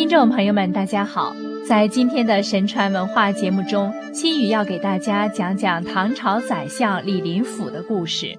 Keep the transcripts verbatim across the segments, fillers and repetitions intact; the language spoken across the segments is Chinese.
众朋友们大家好，在今天的神传文化节目中，西语要给大家讲讲唐朝宰相李林甫的故事。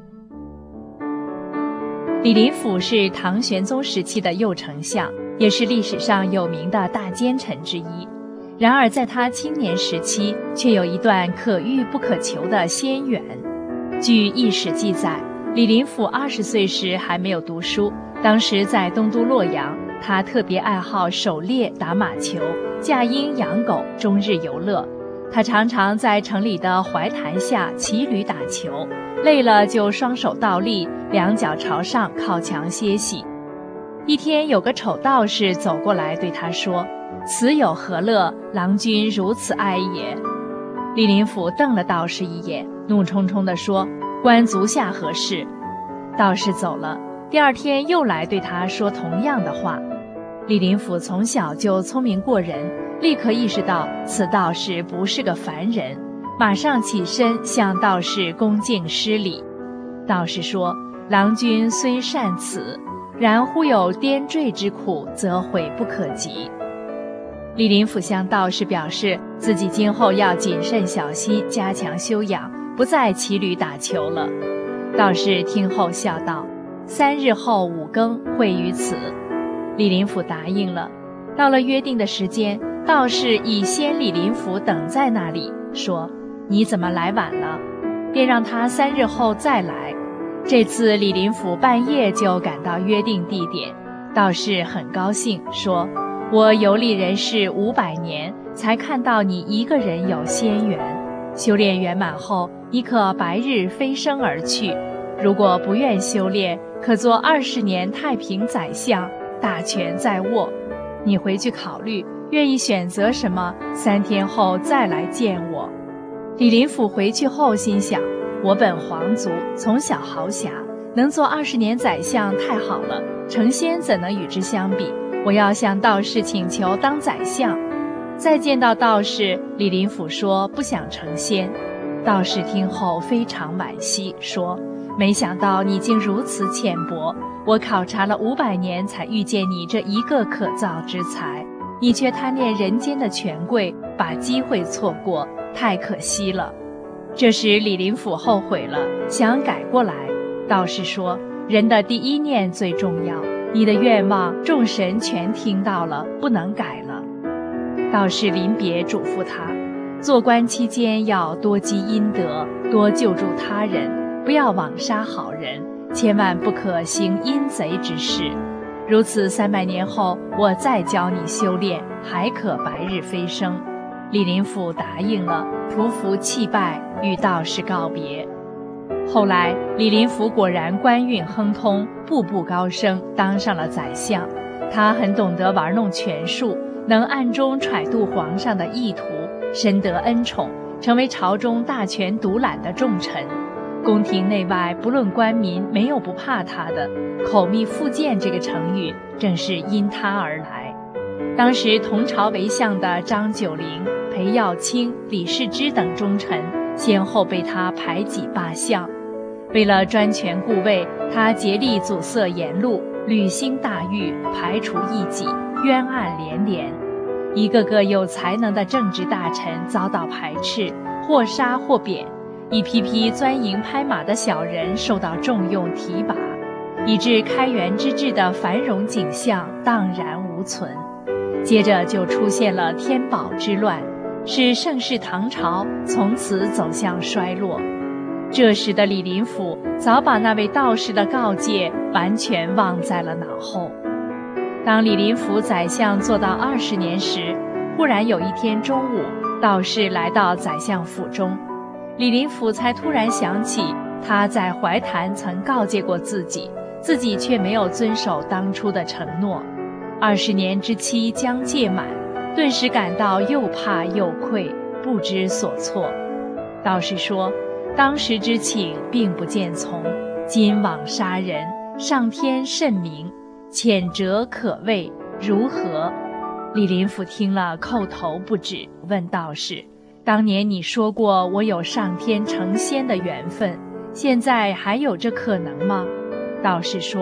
李林甫是唐玄宗时期的右丞相，也是历史上有名的大奸臣之一。然而在他青年时期，却有一段可遇不可求的仙缘。据异史记载，李林甫二十岁时还没有读书，当时在东都洛阳，他特别爱好狩猎、打马球、驾鹰养狗，终日游乐。他常常在城里的怀坛下骑驴打球，累了就双手倒立，两脚朝上靠墙歇息。一天，有个丑道士走过来对他说：“此有何乐？郎君如此哀也。”李林甫瞪了道士一眼，怒冲冲地说：“关足下何事？”道士走了。第二天又来对他说同样的话。李林甫从小就聪明过人，立刻意识到此道士不是个凡人，马上起身向道士恭敬施礼。道士说：“郎君虽善此，然忽有颠坠之苦，则悔不可及。”李林甫向道士表示自己今后要谨慎小心，加强修养，不再骑驴打球了。道士听后笑道：“三日后五更会于此。”李林甫答应了。到了约定的时间，道士已先李林甫等在那里，说：“你怎么来晚了？”便让他三日后再来。这次李林甫半夜就赶到约定地点，道士很高兴，说：“我游历人世五百年，才看到你一个人有仙缘。修炼圆满后，你可白日飞升而去。如果不愿修炼，可做二十年太平宰相，大权在握。你回去考虑，愿意选择什么，三天后再来见我。”李林甫回去后心想：我本皇族，从小豪侠，能做二十年宰相太好了，成仙怎能与之相比？我要向道士请求当宰相。再见到道士，李林甫说不想成仙。道士听后非常惋惜，说：“没想到你竟如此浅薄，我考察了五百年才遇见你这一个可造之才，你却贪恋人间的权贵，把机会错过，太可惜了。”这时李林甫后悔了，想改过来。道士说：“人的第一念最重要，你的愿望众神全听到了，不能改了。”道士临别嘱咐他，做官期间要多积阴德，多救助他人，不要枉杀好人，千万不可行阴贼之事。如此三百年后，我再教你修炼，还可白日飞升。李林甫答应了，匍匐泣拜，与道士告别。后来李林甫果然官运亨通，步步高升，当上了宰相。他很懂得玩弄权术，能暗中揣度皇上的意图，深得恩宠，成为朝中大权独揽的重臣。宫廷内外不论官民，没有不怕他的。口蜜腹剑这个成语正是因他而来。当时同朝为相的张九龄、裴耀卿、李世之等忠臣先后被他排挤罢相。为了专权固位，他竭力阻塞言路，履行大狱，排除异己，冤案连连。一个个有才能的政治大臣遭到排斥，或杀或贬，一批批钻营拍马的小人受到重用提拔，以致开元之治的繁荣景象荡然无存。接着就出现了天宝之乱，使盛世唐朝从此走向衰落。这时的李林甫早把那位道士的告诫完全忘在了脑后。当李林甫宰相做到二十年时，忽然有一天中午，道士来到宰相府中，李林甫才突然想起他在怀坛曾告诫过自己，自己却没有遵守当初的承诺。二十年之期将届满，顿时感到又怕又愧，不知所措。道士说：“当时之请并不见从，今枉杀人，上天甚明，谴责可畏，如何？”李林甫听了叩头不止，问道士：“当年你说过我有上天成仙的缘分，现在还有这可能吗？”道士说：“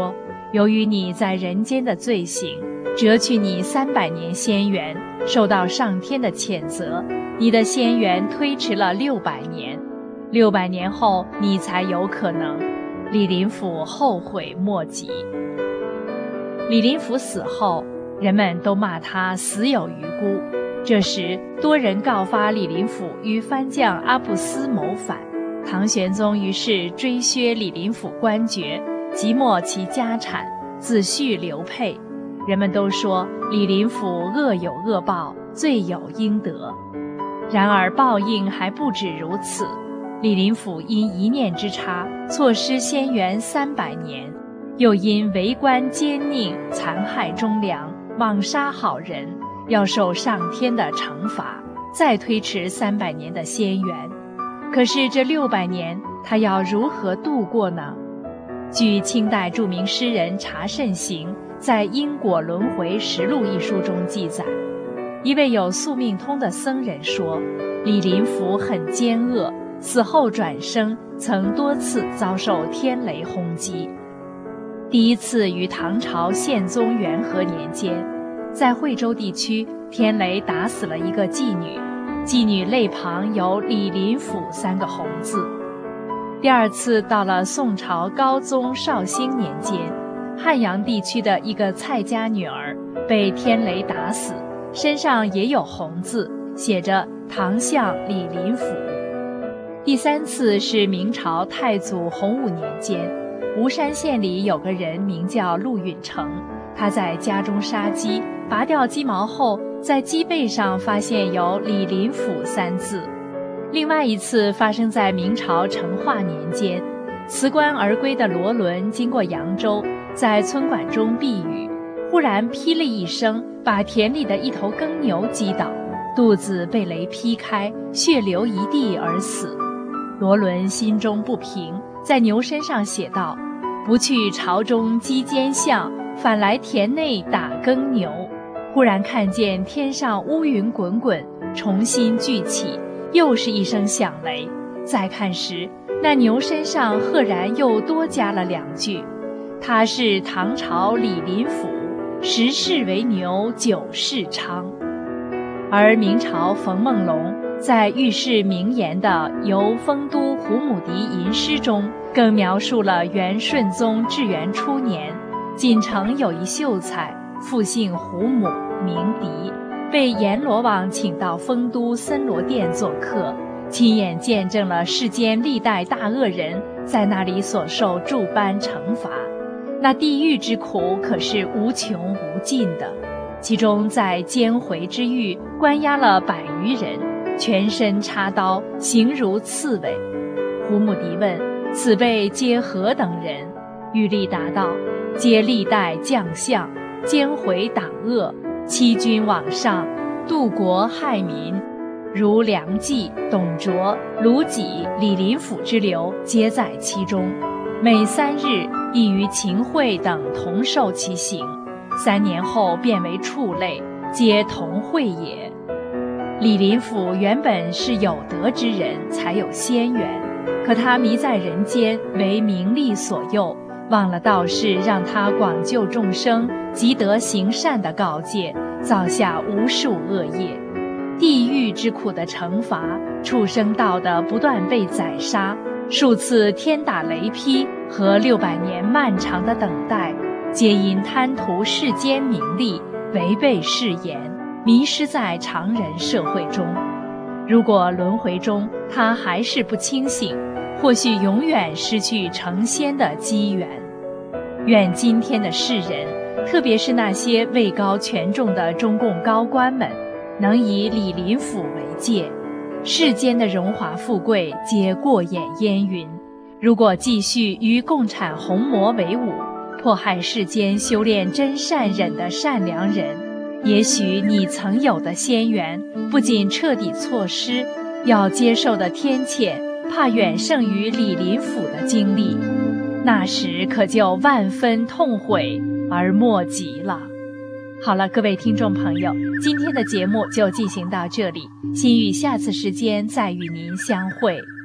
由于你在人间的罪行，折去你三百年仙缘，受到上天的谴责，你的仙缘推迟了六百年，六百年后你才有可能。李林甫后悔莫及。李林甫死后，人们都骂他死有余辜。这时，多人告发李林甫与藩将阿布斯谋反，唐玄宗于是追削李林甫官爵，即没其家产，子婿刘沛。人们都说李林甫恶有恶报，罪有应得。然而报应还不止如此，李林甫因一念之差错失仙缘三百年，又因为官奸佞残害忠良，枉杀好人，要受上天的惩罚，再推迟三百年的仙缘。可是这六百年他要如何度过呢？据清代著名诗人查慎行在《因果轮回实录》一书中记载，一位有宿命通的僧人说，李林甫很奸恶，死后转生曾多次遭受天雷轰击。第一次于唐朝宪宗元和年间，在惠州地区，天雷打死了一个妓女，妓女肋旁有李林甫三个红字。第二次到了宋朝高宗绍兴年间，汉阳地区的一个蔡家女儿被天雷打死，身上也有红字，写着唐相李林甫。第三次是明朝太祖洪武年间，吴山县里有个人名叫陆允成，他在家中杀鸡，拔掉鸡毛后，在鸡背上发现有李林甫三字。另外一次发生在明朝成化年间，辞官而归的罗伦经过扬州，在村馆中避雨，忽然霹雳一声，把田里的一头耕牛击倒，肚子被雷劈开，血流一地而死。罗伦心中不平，在牛身上写道：不去朝中击奸相，反来田内打耕牛。忽然看见天上乌云滚滚，重新聚起，又是一声响雷。再看时，那牛身上赫然又多加了两句：他是唐朝李林甫，十世为牛，九世昌。而明朝冯梦龙在寓世名言的《游丰都胡母狄吟诗》中，更描述了元顺宗至元初年，锦城有一秀才，父姓胡母，名狄，被阎罗王请到丰都森罗殿做客，亲眼见证了世间历代大恶人在那里所受诸般惩罚。那地狱之苦可是无穷无尽的，其中在监回之狱关押了百余人，全身插刀，形如刺猬。胡母狄问：此辈皆何等人？玉立答道：皆历代将相，奸回党恶，欺君罔上，渡国害民，如梁冀、董卓、卢杞、李林甫之流，皆在其中。每三日，亦与秦桧等同受其刑，三年后变为畜类，皆同会也。李林甫原本是有德之人，才有仙缘，可他迷在人间，为名利所诱，忘了道士让他广救众生、积德行善的告诫，造下无数恶业。地狱之苦的惩罚，畜生道的不断被宰杀，数次天打雷劈和六百年漫长的等待，皆因贪图世间名利，违背誓言，迷失在常人社会中。如果轮回中他还是不清醒，或许永远失去成仙的机缘。愿今天的世人，特别是那些位高权重的中共高官们，能以李林甫为戒，世间的荣华富贵皆过眼烟云。如果继续与共产红魔为伍，迫害世间修炼真善忍的善良人，也许你曾有的仙缘不仅彻底错失，要接受的天谴怕远胜于李林甫的经历，那时可就万分痛悔而莫及了。好了，各位听众朋友，今天的节目就进行到这里，心语下次时间再与您相会。